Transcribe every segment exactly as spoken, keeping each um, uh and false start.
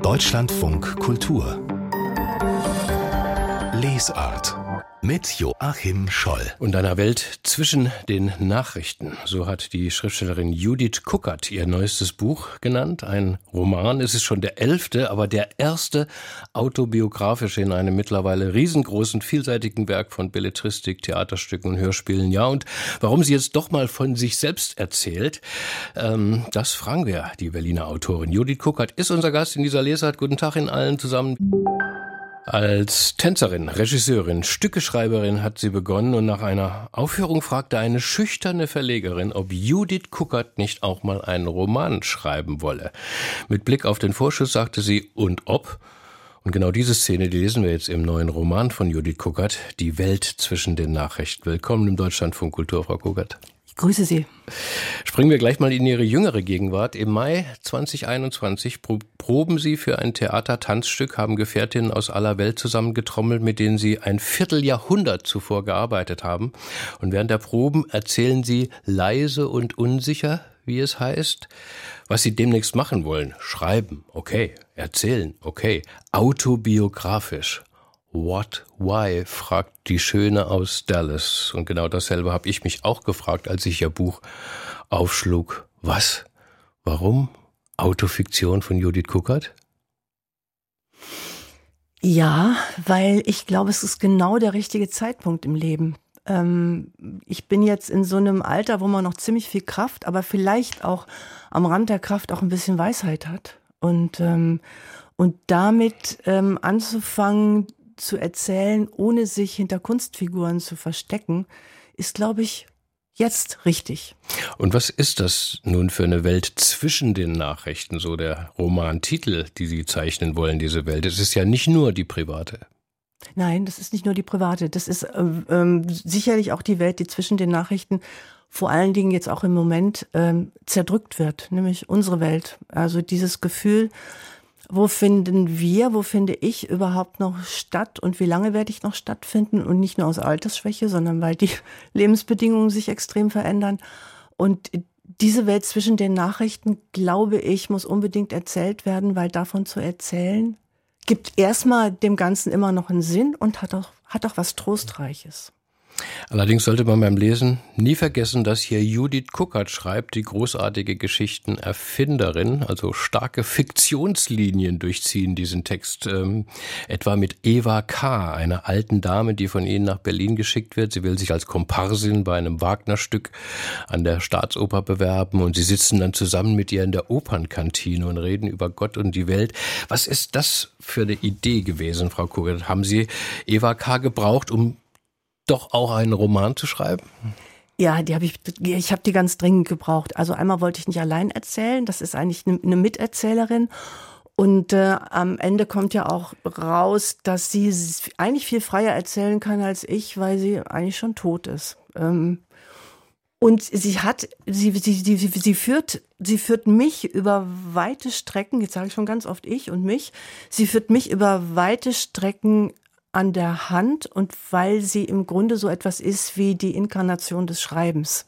Deutschlandfunk Kultur Lesart mit Joachim Scholl. Und einer Welt zwischen den Nachrichten. So hat die Schriftstellerin Judith Kuckert ihr neuestes Buch genannt. Ein Roman. Es ist schon der elfte, aber der erste autobiografische in einem mittlerweile riesengroßen, vielseitigen Werk von Belletristik, Theaterstücken und Hörspielen. Ja, und warum sie jetzt doch mal von sich selbst erzählt, ähm, das fragen wir die Berliner Autorin. Judith Kuckert ist unser Gast in dieser Lesart. Guten Tag Ihnen allen zusammen. Als Tänzerin, Regisseurin, Stückeschreiberin hat sie begonnen und nach einer Aufführung fragte eine schüchterne Verlegerin, ob Judith Kuckert nicht auch mal einen Roman schreiben wolle. Mit Blick auf den Vorschuss sagte sie, und ob? Und genau diese Szene, die lesen wir jetzt im neuen Roman von Judith Kuckert, Die Welt zwischen den Nachrichten. Willkommen im Deutschlandfunk Kultur, Frau Kuckert. Ich grüße Sie. Springen wir gleich mal in Ihre jüngere Gegenwart. Im Mai zwanzig einundzwanzig proben Sie für ein Theater-Tanzstück, haben Gefährtinnen aus aller Welt zusammengetrommelt, mit denen Sie ein Vierteljahrhundert zuvor gearbeitet haben. Und während der Proben erzählen Sie leise und unsicher, wie es heißt, was Sie demnächst machen wollen. Schreiben, okay. Erzählen, okay. Autobiografisch. What, why, fragt die Schöne aus Dallas. Und genau dasselbe habe ich mich auch gefragt, als ich ihr Buch aufschlug. Was? Warum? Autofiktion von Judith Kuckert? Ja, weil ich glaube, es ist genau der richtige Zeitpunkt im Leben. Ähm, ich bin jetzt in so einem Alter, wo man noch ziemlich viel Kraft, aber vielleicht auch am Rand der Kraft auch ein bisschen Weisheit hat. Und, ähm, und damit ähm, anzufangen, zu erzählen, ohne sich hinter Kunstfiguren zu verstecken, ist, glaube ich, jetzt richtig. Und was ist das nun für eine Welt zwischen den Nachrichten, so der Romantitel, die Sie zeichnen wollen, diese Welt? Es ist ja nicht nur die private. Nein, das ist nicht nur die private. Das ist ähm, ähm, sicherlich auch die Welt, die zwischen den Nachrichten vor allen Dingen jetzt auch im Moment ähm, zerdrückt wird, nämlich unsere Welt. Also dieses Gefühl, wo finden wir, wo finde ich überhaupt noch statt und wie lange werde ich noch stattfinden? Und nicht nur aus Altersschwäche, sondern weil die Lebensbedingungen sich extrem verändern. Und diese Welt zwischen den Nachrichten, glaube ich, muss unbedingt erzählt werden, weil davon zu erzählen, gibt erstmal dem Ganzen immer noch einen Sinn und hat auch, hat auch was Trostreiches. Allerdings sollte man beim Lesen nie vergessen, dass hier Judith Kuckert schreibt, die großartige Geschichtenerfinderin, also starke Fiktionslinien durchziehen diesen Text. Ähm, etwa mit Eva K., einer alten Dame, die von Ihnen nach Berlin geschickt wird. Sie will sich als Komparsin bei einem Wagner-Stück an der Staatsoper bewerben und Sie sitzen dann zusammen mit ihr in der Opernkantine und reden über Gott und die Welt. Was ist das für eine Idee gewesen, Frau Kuckert? Haben Sie Eva K. gebraucht, um doch auch einen Roman zu schreiben? Ja, die habe ich, ich habe die ganz dringend gebraucht. Also einmal wollte ich nicht allein erzählen, das ist eigentlich eine, eine Miterzählerin. Und äh, am Ende kommt ja auch raus, dass sie eigentlich viel freier erzählen kann als ich, weil sie eigentlich schon tot ist. Ähm, und sie hat, sie, sie, sie, sie führt, sie führt mich über weite Strecken, jetzt sage ich schon ganz oft ich und mich, sie führt mich über weite Strecken an der Hand und weil sie im Grunde so etwas ist wie die Inkarnation des Schreibens.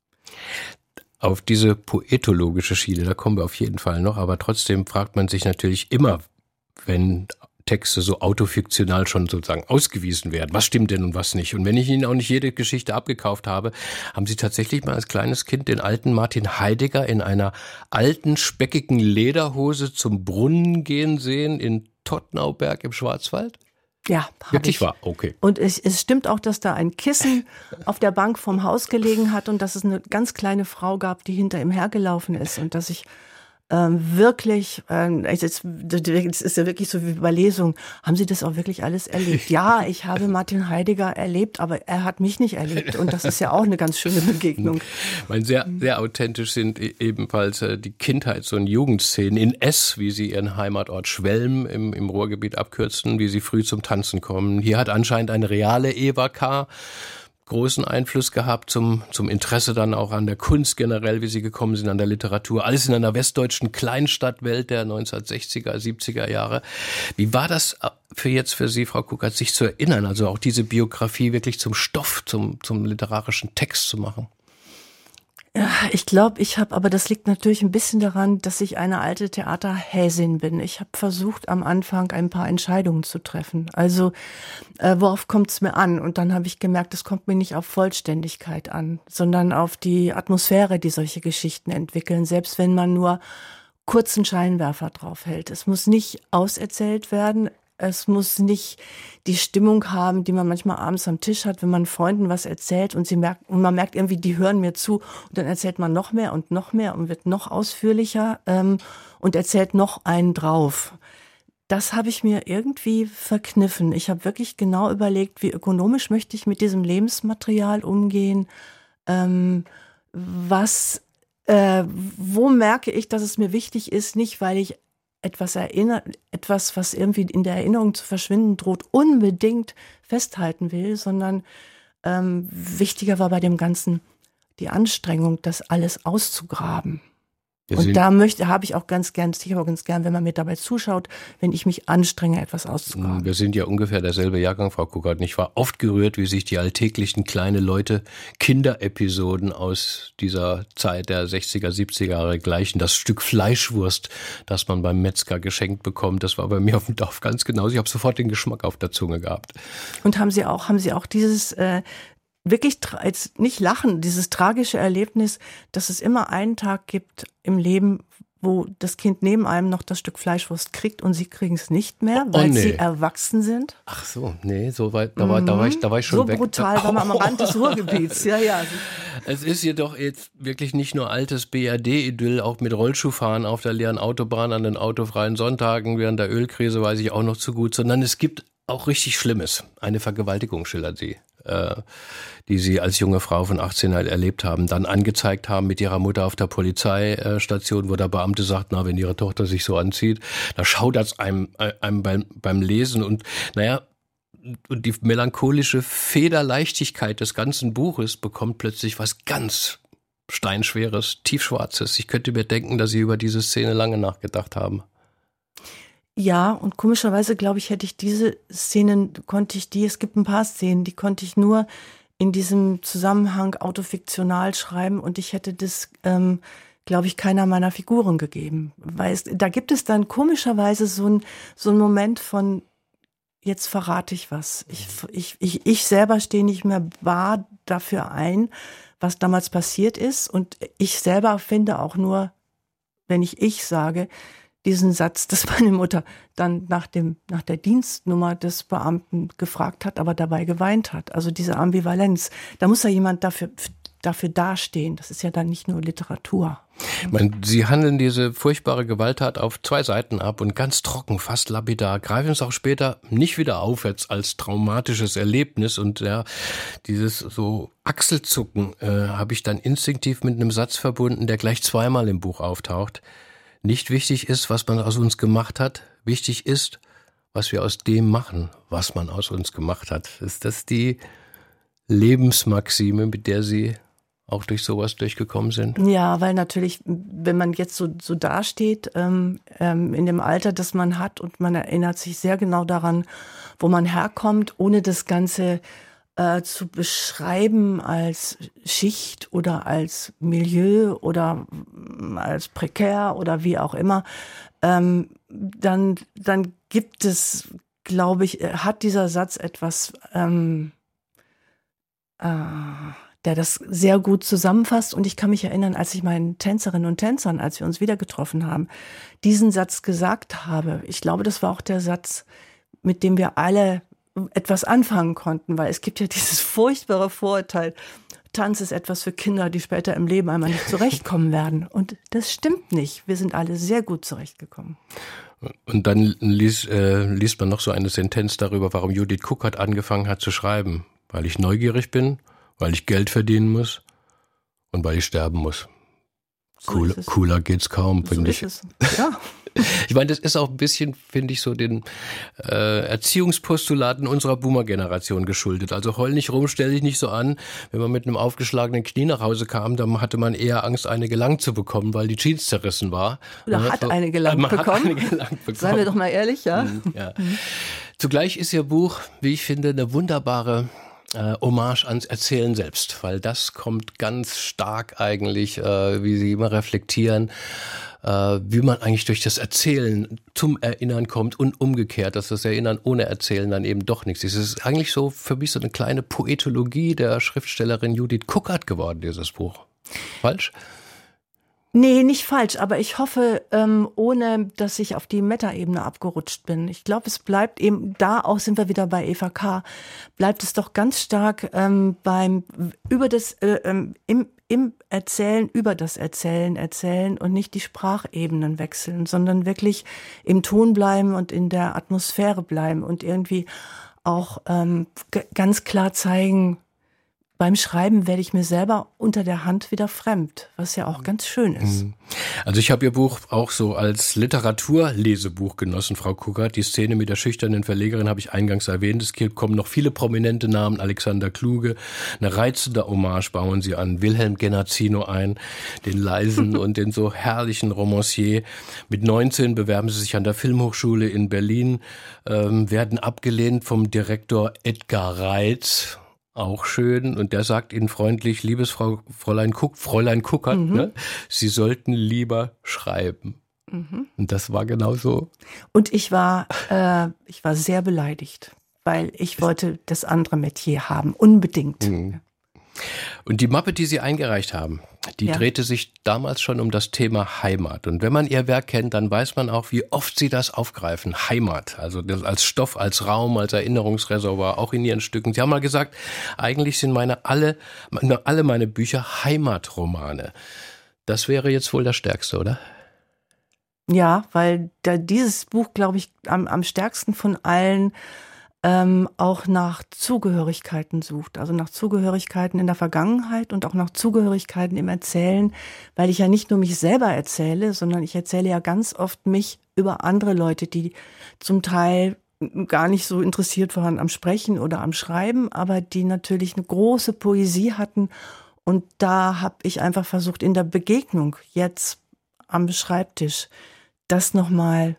Auf diese poetologische Schiene, da kommen wir auf jeden Fall noch, aber trotzdem fragt man sich natürlich immer, wenn Texte so autofiktional schon sozusagen ausgewiesen werden, was stimmt denn und was nicht? Und wenn ich Ihnen auch nicht jede Geschichte abgekauft habe, haben Sie tatsächlich mal als kleines Kind den alten Martin Heidegger in einer alten, speckigen Lederhose zum Brunnen gehen sehen in Tottnauberg im Schwarzwald? Ja, wirklich ich. Wahr, okay. Und es, es stimmt auch, dass da ein Kissen auf der Bank vom Haus gelegen hat und dass es eine ganz kleine Frau gab, die hinter ihm hergelaufen ist und dass ich ähm, wirklich, ähm, es ist, es ist ja wirklich so wie bei Lesungen, haben Sie das auch wirklich alles erlebt? Ja, ich habe Martin Heidegger erlebt, aber er hat mich nicht erlebt und das ist ja auch eine ganz schöne Begegnung. Meine, sehr, sehr authentisch sind ebenfalls die Kindheits- und Jugendszenen in S, wie sie ihren Heimatort Schwelm im, im Ruhrgebiet abkürzen, wie sie früh zum Tanzen kommen. Hier hat anscheinend eine reale Eva K. großen Einfluss gehabt zum, zum Interesse dann auch an der Kunst generell, wie Sie gekommen sind, an der Literatur. Alles in einer westdeutschen Kleinstadtwelt der neunzehnhundertsechziger, siebziger Jahre. Wie war das für jetzt für Sie, Frau Kuckert, sich zu erinnern, also auch diese Biografie wirklich zum Stoff, zum, zum literarischen Text zu machen? Ja, ich glaube, ich habe, aber das liegt natürlich ein bisschen daran, dass ich eine alte Theaterhäsin bin. Ich habe versucht, am Anfang ein paar Entscheidungen zu treffen. Also, äh, worauf kommt es mir an? Und dann habe ich gemerkt, es kommt mir nicht auf Vollständigkeit an, sondern auf die Atmosphäre, die solche Geschichten entwickeln, selbst wenn man nur kurzen Scheinwerfer drauf hält. Es muss nicht auserzählt werden. Es muss nicht die Stimmung haben, die man manchmal abends am Tisch hat, wenn man Freunden was erzählt und sie merkt, und man merkt irgendwie, die hören mir zu, und dann erzählt man noch mehr und noch mehr und wird noch ausführlicher ähm, und erzählt noch einen drauf. Das habe ich mir irgendwie verkniffen. Ich habe wirklich genau überlegt, wie ökonomisch möchte ich mit diesem Lebensmaterial umgehen, ähm, was, äh, wo merke ich, dass es mir wichtig ist, nicht weil ich etwas erinnert, etwas, was irgendwie in der Erinnerung zu verschwinden droht, unbedingt festhalten will, sondern ähm, wichtiger war bei dem Ganzen die Anstrengung, das alles auszugraben. Und da möchte, habe ich auch ganz gern, ich habe auch ganz gern, wenn man mir dabei zuschaut, wenn ich mich anstrenge, etwas auszugraben. Wir sind ja ungefähr derselbe Jahrgang, Frau Kuckert. Ich war oft gerührt, wie sich die alltäglichen kleine Leute Kinderepisoden aus dieser Zeit der sechziger, siebziger Jahre gleichen. Das Stück Fleischwurst, das man beim Metzger geschenkt bekommt, das war bei mir auf dem Dorf ganz genauso. Ich habe sofort den Geschmack auf der Zunge gehabt. Und haben Sie auch, haben Sie auch dieses äh, wirklich jetzt nicht lachen, dieses tragische Erlebnis, dass es immer einen Tag gibt im Leben, wo das Kind neben einem noch das Stück Fleischwurst kriegt und sie kriegen es nicht mehr, weil oh, nee. sie erwachsen sind? Ach so, nee, so weit, da war, mhm. da war ich, da war ich schon so weg. So brutal war man am Rand des Ruhrgebiets, ja, ja. Es ist jedoch jetzt wirklich nicht nur altes B R D-Idyll, auch mit Rollschuhfahren auf der leeren Autobahn an den autofreien Sonntagen während der Ölkrise weiß ich auch noch zu gut, sondern es gibt auch richtig Schlimmes. Eine Vergewaltigung schildert sie, äh, die sie als junge Frau von achtzehn halt erlebt haben, dann angezeigt haben mit ihrer Mutter auf der Polizeistation, wo der Beamte sagt, na, wenn ihre Tochter sich so anzieht, da schaudert es einem, einem beim, beim Lesen und naja, und die melancholische Federleichtigkeit des ganzen Buches bekommt plötzlich was ganz Steinschweres, Tiefschwarzes. Ich könnte mir denken, dass Sie über diese Szene lange nachgedacht haben. Ja, und komischerweise, glaube ich, hätte ich diese Szenen, konnte ich die, es gibt ein paar Szenen, die konnte ich nur in diesem Zusammenhang autofiktional schreiben und ich hätte das, ähm, glaube ich, keiner meiner Figuren gegeben. Weil es, da gibt es dann komischerweise so ein, so ein Moment von, jetzt verrate ich was. Ich, ich, ich, ich selber stehe nicht mehr wahr dafür ein, was damals passiert ist und ich selber finde auch nur, wenn ich ich sage, diesen Satz, dass meine Mutter dann nach dem, nach der Dienstnummer des Beamten gefragt hat, aber dabei geweint hat. Also diese Ambivalenz. Da muss ja jemand dafür, dafür dastehen. Das ist ja dann nicht nur Literatur. Ich meine, Sie handeln diese furchtbare Gewalttat auf zwei Seiten ab und ganz trocken, fast lapidar, greifen es auch später nicht wieder auf jetzt als traumatisches Erlebnis und ja, dieses so Achselzucken äh, habe ich dann instinktiv mit einem Satz verbunden, der gleich zweimal im Buch auftaucht. Nicht wichtig ist, was man aus uns gemacht hat. Wichtig ist, was wir aus dem machen, was man aus uns gemacht hat. Ist das die Lebensmaxime, mit der Sie auch durch sowas durchgekommen sind? Ja, weil natürlich, wenn man jetzt so, so dasteht, ähm, ähm, in dem Alter, das man hat und man erinnert sich sehr genau daran, wo man herkommt, ohne das Ganze äh, zu beschreiben als Schicht oder als Milieu oder als prekär oder wie auch immer, ähm, dann, dann gibt es, glaube ich, hat dieser Satz etwas, ähm, äh, der das sehr gut zusammenfasst. Und ich kann mich erinnern, als ich meinen Tänzerinnen und Tänzern, als wir uns wieder getroffen haben, diesen Satz gesagt habe. Ich glaube, das war auch der Satz, mit dem wir alle etwas anfangen konnten, weil es gibt ja dieses furchtbare Vorurteil, Tanz ist etwas für Kinder, die später im Leben einmal nicht zurechtkommen werden. Und das stimmt nicht. Wir sind alle sehr gut zurechtgekommen. Und dann liest, äh, liest man noch so eine Sentenz darüber, warum Judith Kuckert angefangen hat zu schreiben. Weil ich neugierig bin, weil ich Geld verdienen muss und weil ich sterben muss. So Cool, cooler geht's kaum, so finde ich. Es. Ja. Ich meine, das ist auch ein bisschen, finde ich, so den äh, Erziehungspostulaten unserer Boomer-Generation geschuldet. Also heul nicht rum, stell dich nicht so an. Wenn man mit einem aufgeschlagenen Knie nach Hause kam, dann hatte man eher Angst, eine gelangt zu bekommen, weil die Jeans zerrissen war. Oder ja, hat so, eine gelangt man bekommen. Hat eine gelangt bekommen. Seien wir doch mal ehrlich, ja. ja. Zugleich ist Ihr Buch, wie ich finde, eine wunderbare äh, Hommage ans Erzählen selbst, weil das kommt ganz stark eigentlich, äh, wie Sie immer reflektieren, äh, wie man eigentlich durch das Erzählen zum Erinnern kommt und umgekehrt, dass das Erinnern ohne Erzählen dann eben doch nichts ist. Es ist eigentlich so für mich so eine kleine Poetologie der Schriftstellerin Judith Kuckert geworden, dieses Buch. Falsch? Nee, nicht falsch, aber ich hoffe, ähm, ohne dass ich auf die Metaebene abgerutscht bin. Ich glaube, es bleibt eben, da auch sind wir wieder bei Eva K., bleibt es doch ganz stark ähm, beim über das äh, ähm, im, im Erzählen, über das Erzählen, erzählen und nicht die Sprachebenen wechseln, sondern wirklich im Ton bleiben und in der Atmosphäre bleiben und irgendwie auch ähm, g- ganz klar zeigen, beim Schreiben werde ich mir selber unter der Hand wieder fremd, was ja auch ganz schön ist. Also ich habe Ihr Buch auch so als Literaturlesebuch genossen, Frau Kuckert. Die Szene mit der schüchternen Verlegerin habe ich eingangs erwähnt. Es kommen noch viele prominente Namen, Alexander Kluge. Eine reizende Hommage bauen Sie an Wilhelm Genazzino ein, den leisen und den so herrlichen Romancier. Mit neunzehn bewerben Sie sich an der Filmhochschule in Berlin, ähm, werden abgelehnt vom Direktor Edgar Reitz. Auch schön. Und der sagt Ihnen freundlich, liebes Frau, Fräulein Kuck, Fräulein Kuckert, mhm. ne? Sie sollten lieber schreiben. Mhm. Und das war genau so. Und ich war, äh, ich war sehr beleidigt, weil ich wollte das andere Metier haben, unbedingt. Mhm. Und die Mappe, die Sie eingereicht haben, die ja. drehte sich damals schon um das Thema Heimat. Und wenn man Ihr Werk kennt, dann weiß man auch, wie oft Sie das aufgreifen. Heimat, also das als Stoff, als Raum, als Erinnerungsreservoir, auch in Ihren Stücken. Sie haben mal gesagt, eigentlich sind meine alle, meine, alle meine Bücher Heimatromane. Das wäre jetzt wohl das Stärkste, oder? Ja, weil da dieses Buch, glaube ich, am, am stärksten von allen Ähm, auch nach Zugehörigkeiten sucht, also nach Zugehörigkeiten in der Vergangenheit und auch nach Zugehörigkeiten im Erzählen, weil ich ja nicht nur mich selber erzähle, sondern ich erzähle ja ganz oft mich über andere Leute, die zum Teil gar nicht so interessiert waren am Sprechen oder am Schreiben, aber die natürlich eine große Poesie hatten. Und da habe ich einfach versucht, in der Begegnung jetzt am Schreibtisch das nochmal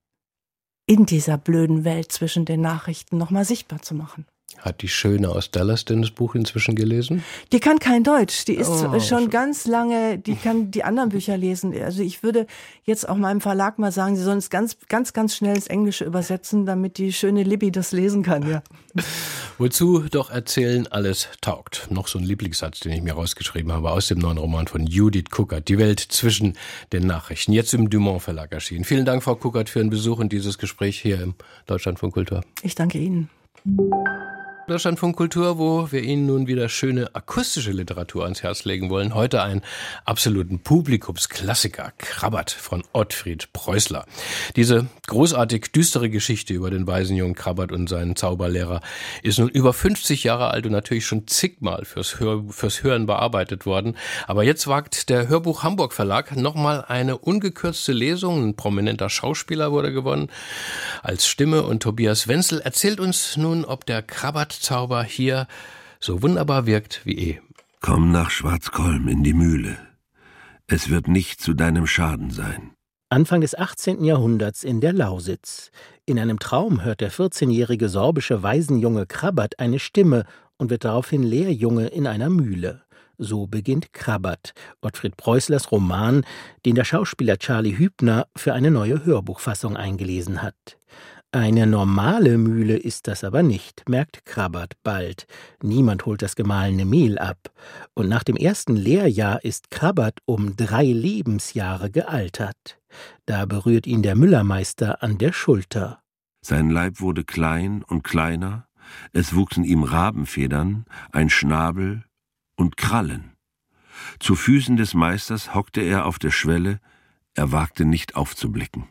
in dieser blöden Welt zwischen den Nachrichten nochmal sichtbar zu machen. Hat die Schöne aus Dallas denn das Buch inzwischen gelesen? Die kann kein Deutsch. Die ist oh, schon ganz lange, die kann die anderen Bücher lesen. Also ich würde jetzt auch meinem Verlag mal sagen, sie sollen es ganz, ganz, ganz schnell ins Englische übersetzen, damit die schöne Libby das lesen kann, ja. Wozu doch Erzählen alles taugt. Noch so ein Lieblingssatz, den ich mir rausgeschrieben habe, aus dem neuen Roman von Judith Kuckert, Die Welt zwischen den Nachrichten, jetzt im Dumont Verlag erschienen. Vielen Dank, Frau Kuckert, für den Besuch und dieses Gespräch hier im Deutschlandfunk Kultur. Ich danke Ihnen. Deutschlandfunk Kultur, wo wir Ihnen nun wieder schöne akustische Literatur ans Herz legen wollen. Heute einen absoluten Publikumsklassiker, Krabbert von Ottfried Preußler. Diese großartig düstere Geschichte über den Waisenjungen Krabbert und seinen Zauberlehrer ist nun über fünfzig Jahre alt und natürlich schon zigmal fürs, Hör, fürs Hören bearbeitet worden. Aber jetzt wagt der Hörbuch Hamburg Verlag nochmal eine ungekürzte Lesung. Ein prominenter Schauspieler wurde gewonnen als Stimme und Tobias Wenzel erzählt uns nun, ob der Krabbert Zauber hier so wunderbar wirkt wie eh. Komm nach Schwarzkolm in die Mühle. Es wird nicht zu deinem Schaden sein. Anfang des achtzehnten Jahrhunderts in der Lausitz. In einem Traum hört der vierzehnjährige sorbische Waisenjunge Krabbert eine Stimme und wird daraufhin Lehrjunge in einer Mühle. So beginnt Krabbert, Ottfried Preußlers Roman, den der Schauspieler Charlie Hübner für eine neue Hörbuchfassung eingelesen hat. Eine normale Mühle ist das aber nicht, merkt Krabbert bald. Niemand holt das gemahlene Mehl ab. Und nach dem ersten Lehrjahr ist Krabbert um drei Lebensjahre gealtert. Da berührt ihn der Müllermeister an der Schulter. Sein Leib wurde klein und kleiner, es wuchsen ihm Rabenfedern, ein Schnabel und Krallen. Zu Füßen des Meisters hockte er auf der Schwelle, er wagte nicht aufzublicken.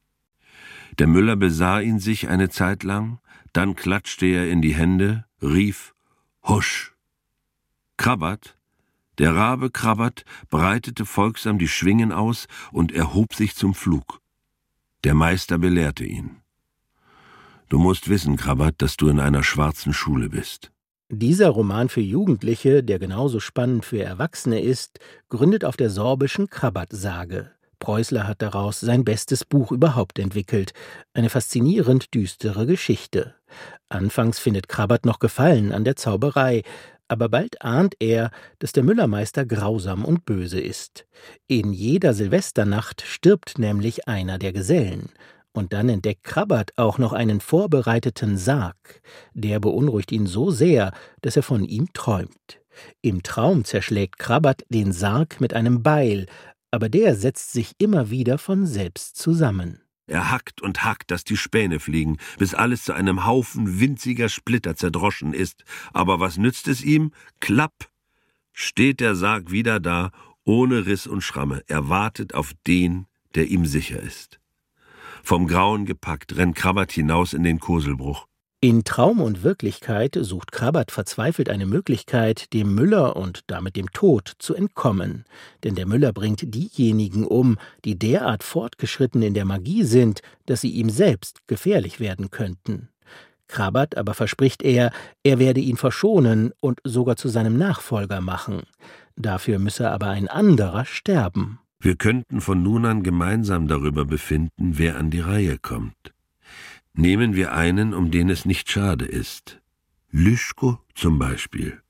Der Müller besah ihn sich eine Zeit lang, dann klatschte er in die Hände, rief »Husch!« Krabbert, der Rabe Krabbert, breitete folgsam die Schwingen aus und erhob sich zum Flug. Der Meister belehrte ihn. »Du musst wissen, Krabbert, dass du in einer schwarzen Schule bist.« Dieser Roman für Jugendliche, der genauso spannend für Erwachsene ist, gründet auf der sorbischen Krabbert-Sage. Preußler hat daraus sein bestes Buch überhaupt entwickelt. Eine faszinierend düstere Geschichte. Anfangs findet Krabbert noch Gefallen an der Zauberei, aber bald ahnt er, dass der Müllermeister grausam und böse ist. In jeder Silvesternacht stirbt nämlich einer der Gesellen. Und dann entdeckt Krabbert auch noch einen vorbereiteten Sarg. Der beunruhigt ihn so sehr, dass er von ihm träumt. Im Traum zerschlägt Krabbert den Sarg mit einem Beil, aber der setzt sich immer wieder von selbst zusammen. Er hackt und hackt, dass die Späne fliegen, bis alles zu einem Haufen winziger Splitter zerdroschen ist. Aber was nützt es ihm? Klapp! Steht der Sarg wieder da, ohne Riss und Schramme. Er wartet auf den, der ihm sicher ist. Vom Grauen gepackt rennt Krabbert hinaus in den Koselbruch. In Traum und Wirklichkeit sucht Krabbert verzweifelt eine Möglichkeit, dem Müller und damit dem Tod zu entkommen. Denn der Müller bringt diejenigen um, die derart fortgeschritten in der Magie sind, dass sie ihm selbst gefährlich werden könnten. Krabbert aber verspricht er, er werde ihn verschonen und sogar zu seinem Nachfolger machen. Dafür müsse aber ein anderer sterben. Wir könnten von nun an gemeinsam darüber befinden, wer an die Reihe kommt. Nehmen wir einen, um den es nicht schade ist. Lüschko zum Beispiel.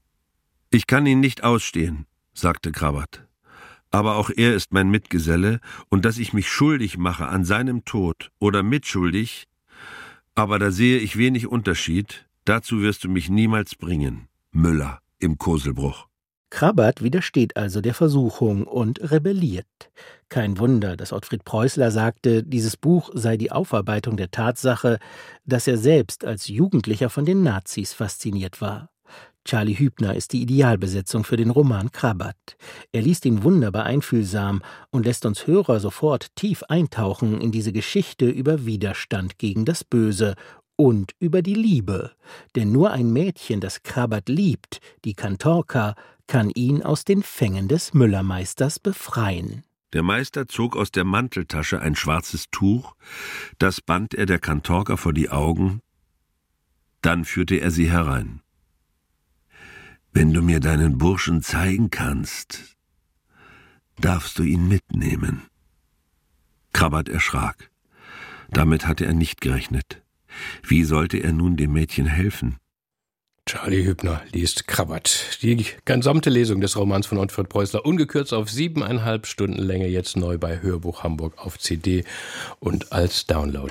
»Ich kann ihn nicht ausstehen«, sagte Krabbert. »Aber auch er ist mein Mitgeselle, und dass ich mich schuldig mache an seinem Tod oder mitschuldig, aber da sehe ich wenig Unterschied, dazu wirst du mich niemals bringen. Müller im Koselbruch.« Krabbert widersteht also der Versuchung und rebelliert. Kein Wunder, dass Ottfried Preußler sagte, dieses Buch sei die Aufarbeitung der Tatsache, dass er selbst als Jugendlicher von den Nazis fasziniert war. Charlie Hübner ist die Idealbesetzung für den Roman Krabbert. Er liest ihn wunderbar einfühlsam und lässt uns Hörer sofort tief eintauchen in diese Geschichte über Widerstand gegen das Böse und über die Liebe. Denn nur ein Mädchen, das Krabbert liebt, die Kantorka, kann ihn aus den Fängen des Müllermeisters befreien. Der Meister zog aus der Manteltasche ein schwarzes Tuch, das band er der Kantorka vor die Augen, dann führte er sie herein. »Wenn du mir deinen Burschen zeigen kannst, darfst du ihn mitnehmen.« Krabbert erschrak. Damit hatte er nicht gerechnet. Wie sollte er nun dem Mädchen helfen? Charlie Hübner liest Krabbert. Die gesamte Lesung des Romans von Ottfried Preußler, ungekürzt auf siebeneinhalb Stunden Länge, jetzt neu bei Hörbuch Hamburg auf C D und als Download.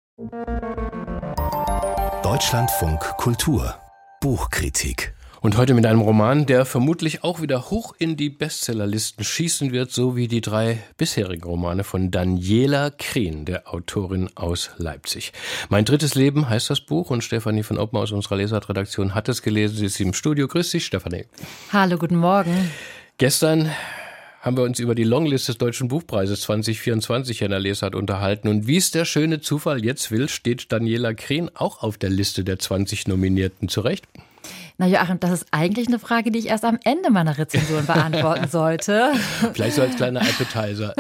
Deutschlandfunk Kultur Buchkritik. Und heute mit einem Roman, der vermutlich auch wieder hoch in die Bestsellerlisten schießen wird, so wie die drei bisherigen Romane von Daniela Krehn, der Autorin aus Leipzig. Mein drittes Leben heißt das Buch und Stefanie von Oppen aus unserer Lesart-Redaktion hat es gelesen. Sie ist im Studio. Grüß dich, Stefanie. Hallo, guten Morgen. Gestern haben wir uns über die Longlist des Deutschen Buchpreises zwanzig vierundzwanzig in der Lesart unterhalten. Und wie es der schöne Zufall jetzt will, steht Daniela Krehn auch auf der Liste der zwanzig Nominierten. Zu Recht? Na Joachim, das ist eigentlich eine Frage, die ich erst am Ende meiner Rezension beantworten sollte. Vielleicht so als kleiner Appetizer.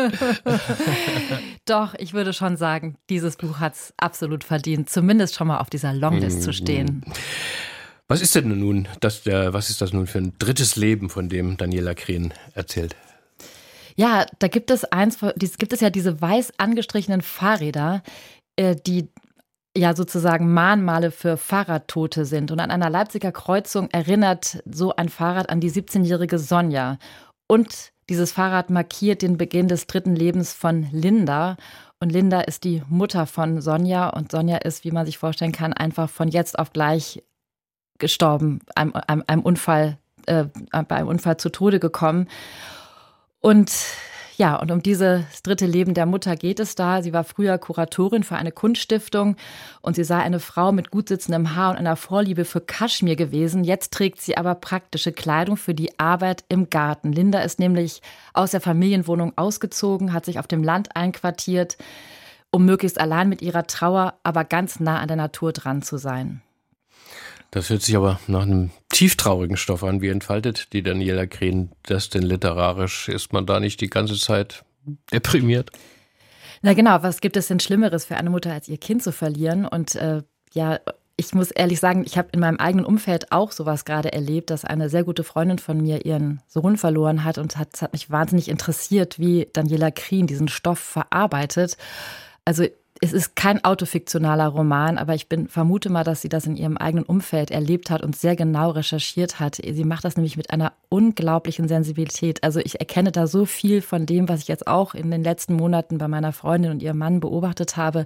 Doch, ich würde schon sagen, dieses Buch hat es absolut verdient, zumindest schon mal auf dieser Longlist mm, zu stehen. Was ist denn nun das, der, was ist das nun für ein drittes Leben, von dem Daniela Krehn erzählt? Ja, da gibt es eins, gibt es ja diese weiß angestrichenen Fahrräder, die ja sozusagen Mahnmale für Fahrradtote sind. Und an einer Leipziger Kreuzung erinnert so ein Fahrrad an die siebzehnjährige Sonja. Und dieses Fahrrad markiert den Beginn des dritten Lebens von Linda. Und Linda ist die Mutter von Sonja. Und Sonja ist, wie man sich vorstellen kann, einfach von jetzt auf gleich gestorben, einem, einem, einem Unfall, äh, bei einem Unfall zu Tode gekommen. Und ja, und um dieses dritte Leben der Mutter geht es da. Sie war früher Kuratorin für eine Kunststiftung und sie sei eine Frau mit gut sitzendem Haar und einer Vorliebe für Kaschmir gewesen. Jetzt trägt sie aber praktische Kleidung für die Arbeit im Garten. Linda ist nämlich aus der Familienwohnung ausgezogen, hat sich auf dem Land einquartiert, um möglichst allein mit ihrer Trauer, aber ganz nah an der Natur dran zu sein. Das hört sich aber nach einem tieftraurigen Stoff an. Wie entfaltet die Daniela Krehn das denn literarisch? Ist man da nicht die ganze Zeit deprimiert? Na genau, was gibt es denn Schlimmeres für eine Mutter, als ihr Kind zu verlieren? Und äh, ja, ich muss ehrlich sagen, ich habe in meinem eigenen Umfeld auch sowas gerade erlebt, dass eine sehr gute Freundin von mir ihren Sohn verloren hat und hat, es hat mich wahnsinnig interessiert, wie Daniela Krien diesen Stoff verarbeitet. Also es ist kein autofiktionaler Roman, aber ich bin, vermute mal, dass sie das in ihrem eigenen Umfeld erlebt hat und sehr genau recherchiert hat. Sie macht das nämlich mit einer unglaublichen Sensibilität. Also ich erkenne da so viel von dem, was ich jetzt auch in den letzten Monaten bei meiner Freundin und ihrem Mann beobachtet habe.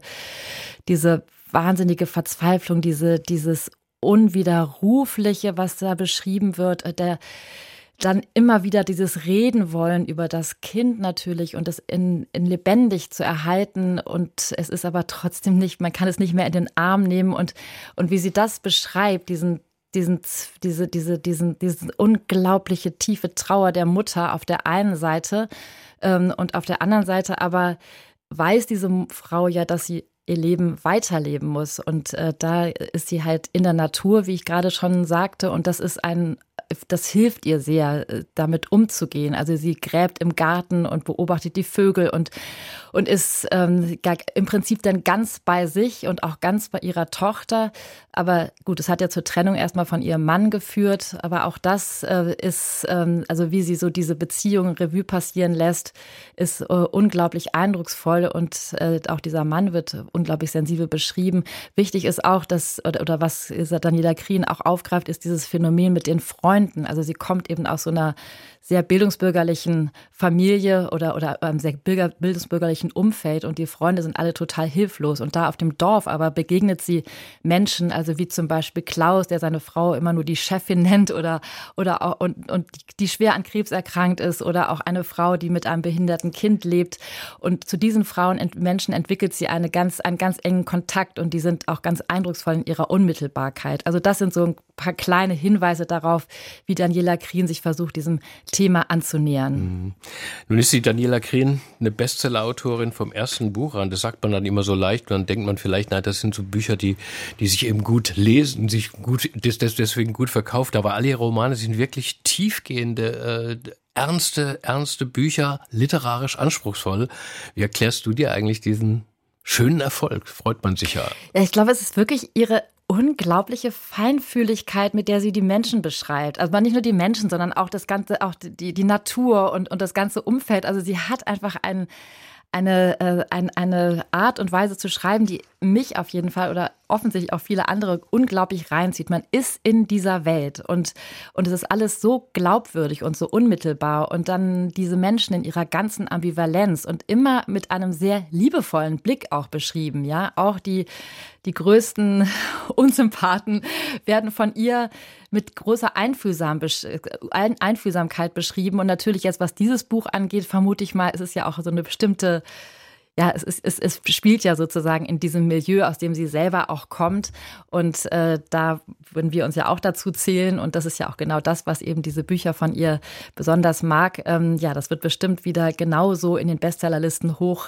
Diese wahnsinnige Verzweiflung, diese, dieses Unwiderrufliche, was da beschrieben wird, der dann immer wieder dieses Reden wollen über das Kind natürlich und das in, in lebendig zu erhalten und es ist aber trotzdem nicht, man kann es nicht mehr in den Arm nehmen und, und wie sie das beschreibt, diesen, diesen, diese, diese, diesen, diese unglaubliche tiefe Trauer der Mutter auf der einen Seite ähm, und auf der anderen Seite aber weiß diese Frau ja, dass sie ihr Leben weiterleben muss. Und äh, da ist sie halt in der Natur, wie ich gerade schon sagte. Und das ist ein, das hilft ihr sehr, damit umzugehen. Also sie gräbt im Garten und beobachtet die Vögel und, und ist ähm, im Prinzip dann ganz bei sich und auch ganz bei ihrer Tochter. Aber gut, es hat ja zur Trennung erstmal von ihrem Mann geführt. Aber auch das äh, ist, ähm, also wie sie so diese Beziehung Revue passieren lässt, ist äh, unglaublich eindrucksvoll. Und äh, auch dieser Mann wird unglaublich sensibel beschrieben. Wichtig ist auch, dass, oder, oder was Daniela Krien auch aufgreift, ist dieses Phänomen mit den Freunden. Also sie kommt eben aus so einer sehr bildungsbürgerlichen Familie oder, oder einem sehr bildungsbürgerlichen Umfeld und die Freunde sind alle total hilflos. Und da auf dem Dorf aber begegnet sie Menschen, also wie zum Beispiel Klaus, der seine Frau immer nur die Chefin nennt oder, oder auch, und, und die schwer an Krebs erkrankt ist oder auch eine Frau, die mit einem behinderten Kind lebt. Und zu diesen Frauen, Menschen entwickelt sie eine ganz, einen ganz engen Kontakt und die sind auch ganz eindrucksvoll in ihrer Unmittelbarkeit. Also das sind so ein paar kleine Hinweise darauf, wie Daniela Krien sich versucht, diesem Thema anzunähern. Mhm. Nun ist die Daniela Krien eine Bestseller-Autorin vom ersten Buch an. Das sagt man dann immer so leicht. Dann denkt man vielleicht, nein, das sind so Bücher, die, die sich eben gut lesen, sich gut, deswegen gut verkauft. Aber alle ihre Romane sind wirklich tiefgehende, äh, ernste, ernste Bücher, literarisch anspruchsvoll. Wie erklärst du dir eigentlich diesen schönen Erfolg? Freut man sich ja. Ja, ich glaube, es ist wirklich ihre unglaubliche Feinfühligkeit, mit der sie die Menschen beschreibt. Also nicht nur die Menschen, sondern auch das ganze, auch die, die Natur und, und das ganze Umfeld. Also sie hat einfach ein, eine, äh, ein, eine Art und Weise zu schreiben, die mich auf jeden Fall oder offensichtlich auch viele andere unglaublich reinzieht. Man ist in dieser Welt und, und es ist alles so glaubwürdig und so unmittelbar und dann diese Menschen in ihrer ganzen Ambivalenz und immer mit einem sehr liebevollen Blick auch beschrieben. Ja, auch die, die größten Unsympathen werden von ihr mit großer Einfühlsam, Einfühlsamkeit beschrieben und natürlich jetzt, was dieses Buch angeht, vermute ich mal, ist es ja auch so eine bestimmte Ja, es, ist, es, es spielt ja sozusagen in diesem Milieu, aus dem sie selber auch kommt. Und äh, da würden wir uns ja auch dazu zählen. Und das ist ja auch genau das, was eben diese Bücher von ihr besonders mag. Ähm, ja, das wird bestimmt wieder genauso in den Bestsellerlisten hoch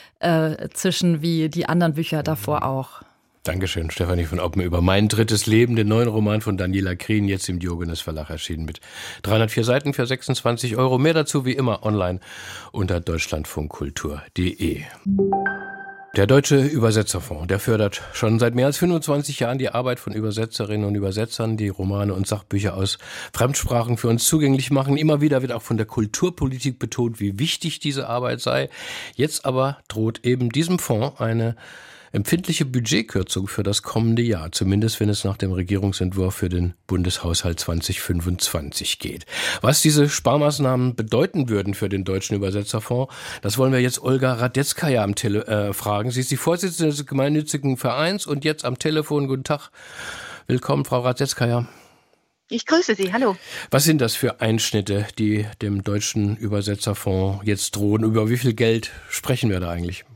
äh, zischen wie die anderen Bücher davor auch. Dankeschön, Stefanie von Oppen, über Mein drittes Leben, den neuen Roman von Daniela Krien, jetzt im Diogenes Verlag erschienen mit dreihundertvier Seiten für sechsundzwanzig Euro. Mehr dazu wie immer online unter deutschlandfunkkultur punkt de. Der Deutsche Übersetzerfonds, der fördert schon seit mehr als fünfundzwanzig Jahren die Arbeit von Übersetzerinnen und Übersetzern, die Romane und Sachbücher aus Fremdsprachen für uns zugänglich machen. Immer wieder wird auch von der Kulturpolitik betont, wie wichtig diese Arbeit sei. Jetzt aber droht eben diesem Fonds eine empfindliche Budgetkürzung für das kommende Jahr, zumindest wenn es nach dem Regierungsentwurf für den Bundeshaushalt zwanzig fünfundzwanzig geht. Was diese Sparmaßnahmen bedeuten würden für den Deutschen Übersetzerfonds, das wollen wir jetzt Olga Radetzkaja am Tele- äh, fragen. Sie ist die Vorsitzende des gemeinnützigen Vereins und jetzt am Telefon. Guten Tag. Willkommen, Frau Radetzkaja. Ich grüße Sie, hallo. Was sind das für Einschnitte, die dem Deutschen Übersetzerfonds jetzt drohen? Über wie viel Geld sprechen wir da eigentlich?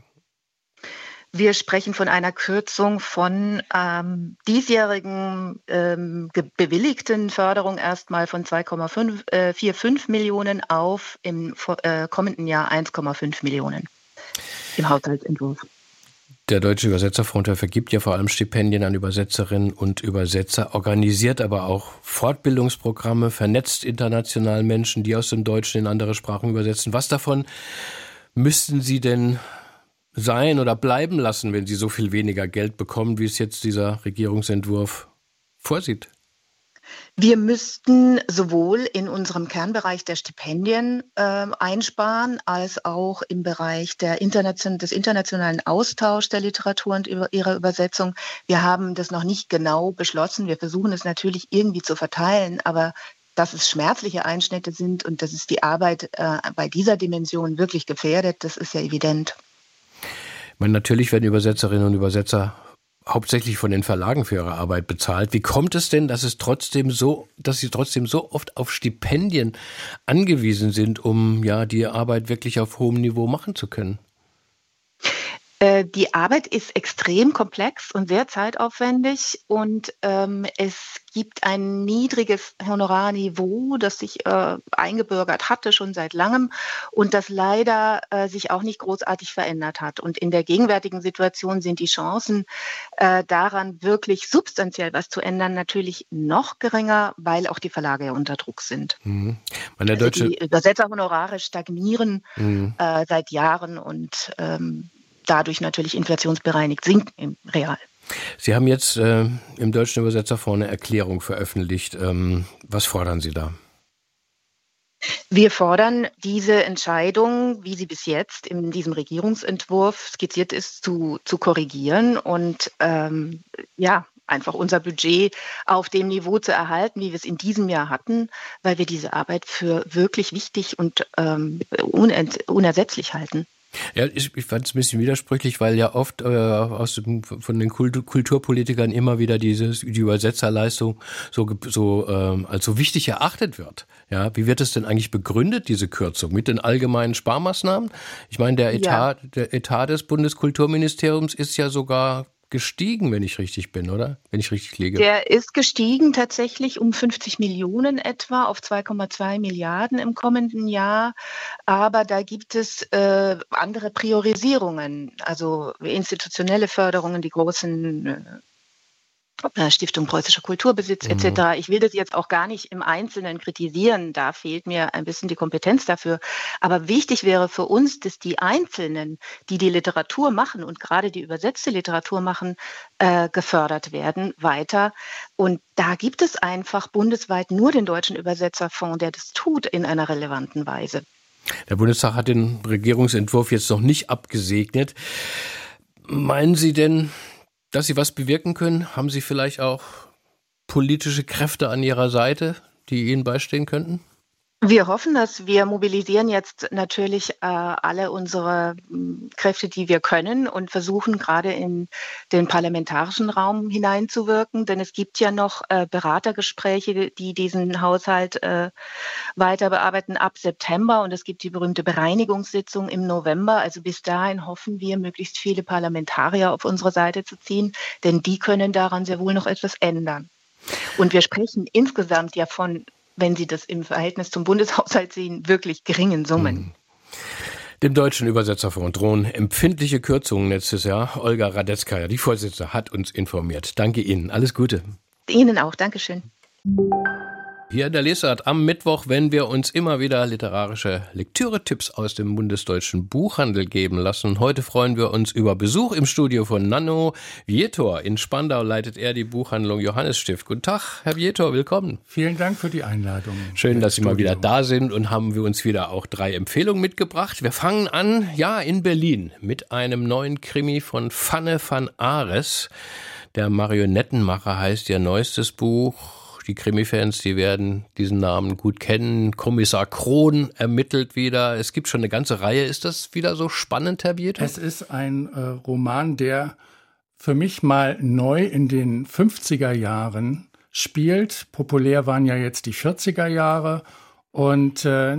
Wir sprechen von einer Kürzung von ähm, diesjährigen ähm, bewilligten Förderung erstmal von zwei Komma fünfundvierzig Millionen auf im äh, kommenden Jahr eins Komma fünf Millionen im Haushaltsentwurf. Der Deutsche Übersetzerfonds vergibt ja vor allem Stipendien an Übersetzerinnen und Übersetzer, organisiert aber auch Fortbildungsprogramme, vernetzt international Menschen, die aus dem Deutschen in andere Sprachen übersetzen. Was davon müssten Sie denn sein oder bleiben lassen, wenn sie so viel weniger Geld bekommen, wie es jetzt dieser Regierungsentwurf vorsieht? Wir müssten sowohl in unserem Kernbereich der Stipendien äh, einsparen, als auch im Bereich der Internation- des internationalen Austauschs der Literatur und über ihrer Übersetzung. Wir haben das noch nicht genau beschlossen. Wir versuchen es natürlich irgendwie zu verteilen, aber dass es schmerzliche Einschnitte sind und dass es die Arbeit äh, bei dieser Dimension wirklich gefährdet, das ist ja evident. Ich meine, natürlich werden Übersetzerinnen und Übersetzer hauptsächlich von den Verlagen für ihre Arbeit bezahlt. Wie kommt es denn, dass es trotzdem so, dass sie trotzdem so oft auf Stipendien angewiesen sind, um ja die Arbeit wirklich auf hohem Niveau machen zu können? Die Arbeit ist extrem komplex und sehr zeitaufwendig und ähm, es gibt ein niedriges Honorarniveau, das sich äh, eingebürgert hatte schon seit langem und das leider äh, sich auch nicht großartig verändert hat. Und in der gegenwärtigen Situation sind die Chancen äh, daran, wirklich substanziell was zu ändern, natürlich noch geringer, weil auch die Verlage ja unter Druck sind. Mhm. Der Also deutsche die Übersetzerhonorare stagnieren mhm. äh, seit Jahren und ähm, dadurch natürlich inflationsbereinigt sinken im Real. Sie haben jetzt äh, im Deutschen Übersetzerfonds eine Erklärung veröffentlicht. Ähm, was fordern Sie da? Wir fordern diese Entscheidung, wie sie bis jetzt in diesem Regierungsentwurf skizziert ist, zu, zu korrigieren und ähm, ja, einfach unser Budget auf dem Niveau zu erhalten, wie wir es in diesem Jahr hatten, weil wir diese Arbeit für wirklich wichtig und ähm, unersetzlich halten. Ja, ich, ich fand es ein bisschen widersprüchlich, weil ja oft äh, aus dem, von den Kultur, Kulturpolitikern immer wieder dieses, die Übersetzerleistung so, so ähm, als so wichtig erachtet wird. Ja, wie wird es denn eigentlich begründet, diese Kürzung? Mit den allgemeinen Sparmaßnahmen? Ich meine, der Etat, ja. der Etat des Bundeskulturministeriums ist ja sogar gestiegen, wenn ich richtig bin, oder? Wenn ich richtig liege. Der ist gestiegen tatsächlich um fünfzig Millionen etwa auf zwei Komma zwei Milliarden im kommenden Jahr. Aber da gibt es äh, andere Priorisierungen, also institutionelle Förderungen, die großen äh, Stiftung Preußischer Kulturbesitz et cetera. Ich will das jetzt auch gar nicht im Einzelnen kritisieren, da fehlt mir ein bisschen die Kompetenz dafür. Aber wichtig wäre für uns, dass die Einzelnen, die die Literatur machen und gerade die übersetzte Literatur machen, äh, gefördert werden weiter. Und da gibt es einfach bundesweit nur den Deutschen Übersetzerfonds, der das tut in einer relevanten Weise. Der Bundestag hat den Regierungsentwurf jetzt noch nicht abgesegnet. Meinen Sie denn, dass Sie was bewirken können? Haben Sie vielleicht auch politische Kräfte an Ihrer Seite, die Ihnen beistehen könnten? Wir hoffen, dass wir mobilisieren jetzt natürlich äh, alle unsere m, Kräfte, die wir können und versuchen gerade in den parlamentarischen Raum hineinzuwirken, denn es gibt ja noch äh, Beratergespräche, die diesen Haushalt äh, weiter bearbeiten ab September und es gibt die berühmte Bereinigungssitzung im November. Also bis dahin hoffen wir, möglichst viele Parlamentarier auf unsere Seite zu ziehen, denn die können daran sehr wohl noch etwas ändern. Und wir sprechen insgesamt ja von, wenn Sie das im Verhältnis zum Bundeshaushalt sehen, wirklich geringen Summen. Dem Deutschen Übersetzerfonds drohen empfindliche Kürzungen nächstes Jahr. Olga Radetzkaja, die Vorsitzende, hat uns informiert. Danke Ihnen. Alles Gute. Ihnen auch. Dankeschön. Hier in der Lesart am Mittwoch, wenn wir uns immer wieder literarische Lektüre-Tipps aus dem bundesdeutschen Buchhandel geben lassen. Heute freuen wir uns über Besuch im Studio von Nanno Vietor. In Spandau leitet er die Buchhandlung Johannesstift. Guten Tag, Herr Vietor, willkommen. Vielen Dank für die Einladung. Schön, dass Sie mal wieder da sind und haben wir uns wieder auch drei Empfehlungen mitgebracht. Wir fangen an, ja, in Berlin mit einem neuen Krimi von Fanne van Ares. Der Marionettenmacher heißt ihr neuestes Buch. Die Krimi-Fans, die werden diesen Namen gut kennen. Kommissar Krohn ermittelt wieder. Es gibt schon eine ganze Reihe. Ist das wieder so spannend, Herr Vietor? Es ist ein äh, Roman, der für mich mal neu in den fünfziger Jahren spielt. Populär waren ja jetzt die vierziger Jahre. Und äh,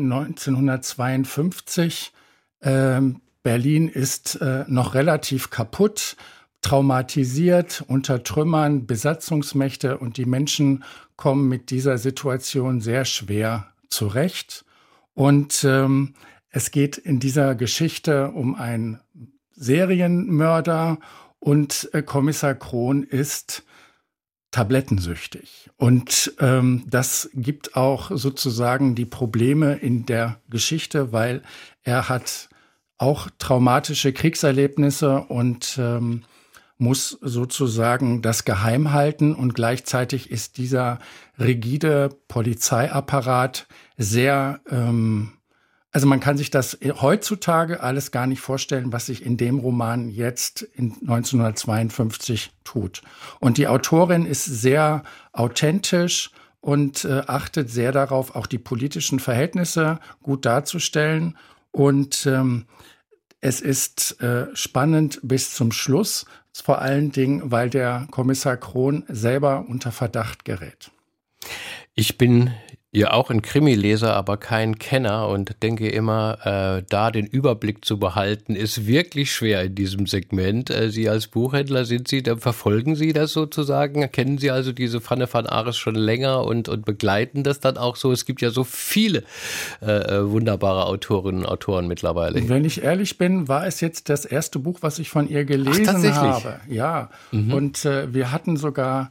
neunzehnhundertzweiundfünfzig, äh, Berlin ist äh, noch relativ kaputt, traumatisiert, unter Trümmern, Besatzungsmächte und die Menschen kommen mit dieser Situation sehr schwer zurecht. Und ähm, es geht in dieser Geschichte um einen Serienmörder und äh, Kommissar Krohn ist tablettensüchtig. Und ähm, das gibt auch sozusagen die Probleme in der Geschichte, weil er hat auch traumatische Kriegserlebnisse und ähm, muss sozusagen das geheim halten. Und gleichzeitig ist dieser rigide Polizeiapparat sehr, ähm, also man kann sich das heutzutage alles gar nicht vorstellen, was sich in dem Roman jetzt in neunzehnhundertzweiundfünfzig tut. Und die Autorin ist sehr authentisch und äh, achtet sehr darauf, auch die politischen Verhältnisse gut darzustellen. Und ähm, es ist äh, spannend bis zum Schluss, vor allen Dingen, weil der Kommissar Krohn selber unter Verdacht gerät. Ich bin ja auch ein Krimileser, aber kein Kenner und denke immer, äh, da den Überblick zu behalten, ist wirklich schwer in diesem Segment. Äh, Sie als Buchhändler, sind Sie, da verfolgen Sie das sozusagen? Kennen Sie also diese Pfanne van Ares schon länger und, und begleiten das dann auch so? Es gibt ja so viele äh, wunderbare Autorinnen und Autoren mittlerweile. Wenn ich ehrlich bin, war es jetzt das erste Buch, was ich von ihr gelesen Ach, habe. Ja, mhm. Und äh, wir hatten sogar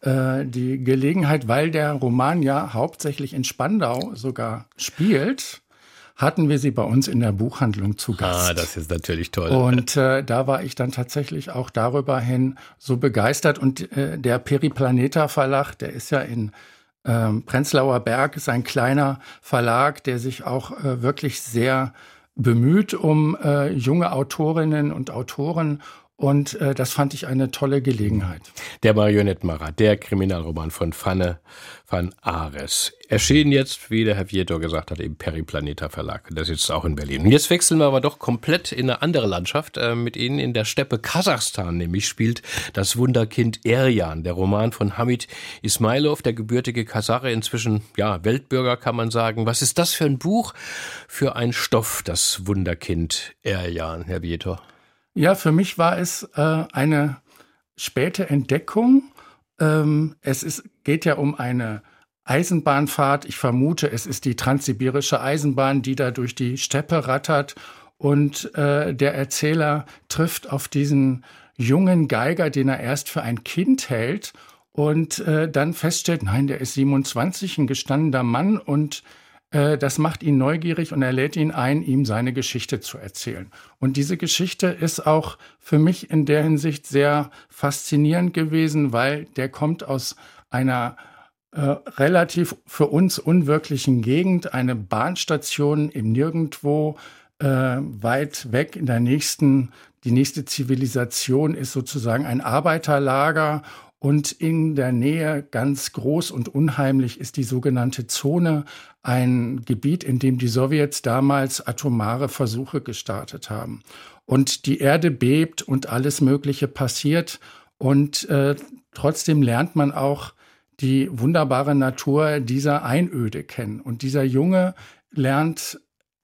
die Gelegenheit, weil der Roman ja hauptsächlich in Spandau sogar spielt, hatten wir sie bei uns in der Buchhandlung zu Gast. Ah, das ist natürlich toll. Und äh, da war ich dann tatsächlich auch darüber hin so begeistert. Und äh, der Periplaneta Verlag, der ist ja in ähm, Prenzlauer Berg, ist ein kleiner Verlag, der sich auch äh, wirklich sehr bemüht um äh, junge Autorinnen und Autoren. Und äh, das fand ich eine tolle Gelegenheit. Der Marionettenmacher, der Kriminalroman von Pfanne van Ares. Erschienen jetzt, wie der Herr Vietor gesagt hat, im Periplaneta Verlag. Der sitzt auch in Berlin. Und jetzt wechseln wir aber doch komplett in eine andere Landschaft. Äh, mit Ihnen in der Steppe Kasachstan nämlich spielt das Wunderkind Erjan, der Roman von Hamid Ismailov, der gebürtige Kasache, inzwischen ja Weltbürger, kann man sagen. Was ist das für ein Buch, für ein Stoff, das Wunderkind Erjan, Herr Vietor? Ja, für mich war es äh, eine späte Entdeckung. Ähm, es ist, geht ja um eine Eisenbahnfahrt. Ich vermute, es ist die transsibirische Eisenbahn, die da durch die Steppe rattert. Und äh, der Erzähler trifft auf diesen jungen Geiger, den er erst für ein Kind hält und äh, dann feststellt, nein, der ist siebenundzwanzig, ein gestandener Mann und das macht ihn neugierig und er lädt ihn ein, ihm seine Geschichte zu erzählen. Und diese Geschichte ist auch für mich in der Hinsicht sehr faszinierend gewesen, weil der kommt aus einer äh, relativ für uns unwirklichen Gegend, eine Bahnstation im Nirgendwo, äh, weit weg in der nächsten, die nächste Zivilisation ist sozusagen ein Arbeiterlager. Und in der Nähe, ganz groß und unheimlich, ist die sogenannte Zone, ein Gebiet, in dem die Sowjets damals atomare Versuche gestartet haben. Und die Erde bebt und alles Mögliche passiert. Und äh, trotzdem lernt man auch die wunderbare Natur dieser Einöde kennen. Und dieser Junge lernt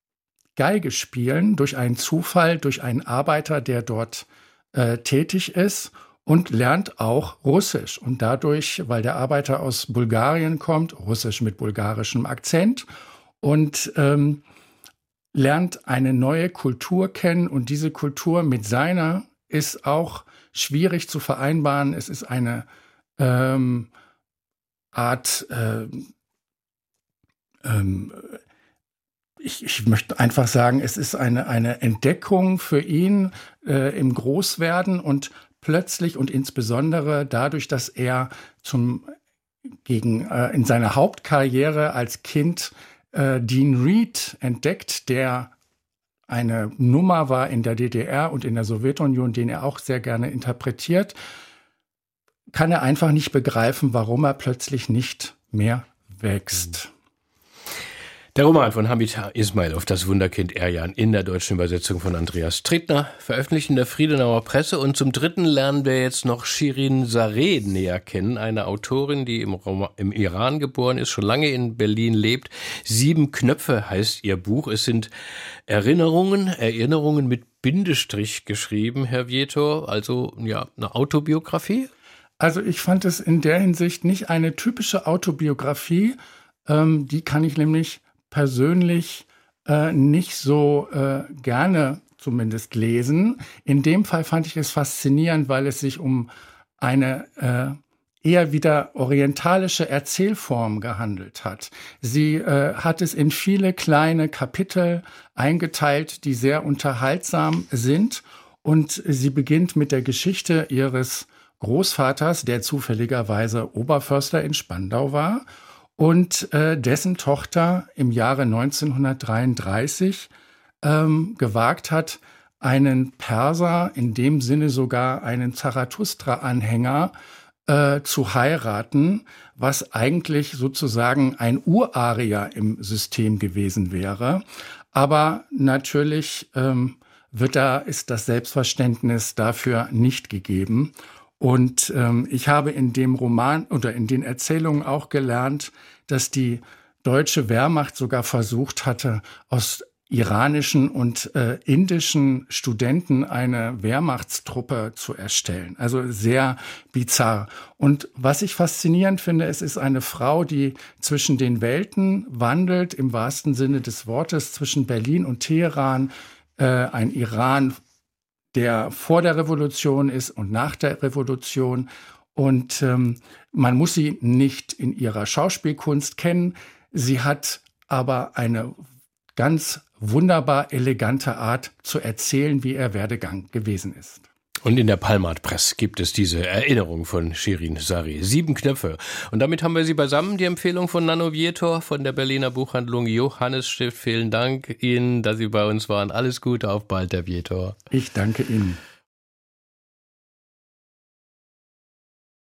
Geige spielen durch einen Zufall, durch einen Arbeiter, der dort äh, tätig ist. Und lernt auch Russisch. Und dadurch, weil der Arbeiter aus Bulgarien kommt, Russisch mit bulgarischem Akzent, und ähm, lernt eine neue Kultur kennen. Und diese Kultur mit seiner ist auch schwierig zu vereinbaren. Es ist eine ähm, Art, äh, ähm, ich, ich möchte einfach sagen, es ist eine, eine Entdeckung für ihn äh, im Großwerden und plötzlich und insbesondere dadurch, dass er zum gegen äh, in seiner Hauptkarriere als Kind äh, Dean Reed entdeckt, der eine Nummer war in der D D R und in der Sowjetunion, den er auch sehr gerne interpretiert, kann er einfach nicht begreifen, warum er plötzlich nicht mehr wächst. Der Roman von Hamid Ismailov, das Wunderkind Erjan, in der deutschen Übersetzung von Andreas Tretner, veröffentlicht in der Friedenauer Presse. Und zum Dritten lernen wir jetzt noch Shirin Zareh näher kennen, eine Autorin, die im, Roma, im Iran geboren ist, schon lange in Berlin lebt. Sieben Knöpfe heißt ihr Buch. Es sind Erinnerungen, Erinnerungen mit Bindestrich geschrieben, Herr Vietor, also ja, eine Autobiografie? Also ich fand es in der Hinsicht nicht eine typische Autobiografie, ähm, die kann ich nämlich persönlich äh, nicht so äh, gerne zumindest lesen. In dem Fall fand ich es faszinierend, weil es sich um eine äh, eher wieder orientalische Erzählform gehandelt hat. Sie äh, hat es in viele kleine Kapitel eingeteilt, die sehr unterhaltsam sind. Und sie beginnt mit der Geschichte ihres Großvaters, der zufälligerweise Oberförster in Spandau war und äh, dessen Tochter im Jahre neunzehnhundertdreiunddreißig ähm, gewagt hat, einen Perser, in dem Sinne sogar einen Zarathustra-Anhänger, äh, zu heiraten, was eigentlich sozusagen ein Urarier im System gewesen wäre. Aber natürlich ähm, wird da, ist das Selbstverständnis dafür nicht gegeben. Und ähm, ich habe in dem Roman oder in den Erzählungen auch gelernt, dass die deutsche Wehrmacht sogar versucht hatte, aus iranischen und äh, indischen Studenten eine Wehrmachtstruppe zu erstellen. Also sehr bizarr. Und was ich faszinierend finde, es ist eine Frau, die zwischen den Welten wandelt, im wahrsten Sinne des Wortes, zwischen Berlin und Teheran, äh, ein Iran, der vor der Revolution ist und nach der Revolution. Und ähm, man muss sie nicht in ihrer Schauspielkunst kennen. Sie hat aber eine ganz wunderbar elegante Art zu erzählen, wie ihr Werdegang gewesen ist. Und in der Palmat Press gibt es diese Erinnerung von Shirin Sari. Sieben Knöpfe. Und damit haben wir sie beisammen. Die Empfehlung von Nano Vietor von der Berliner Buchhandlung Johannesstift. Vielen Dank Ihnen, dass Sie bei uns waren. Alles Gute, auf bald, Herr Vietor. Ich danke Ihnen.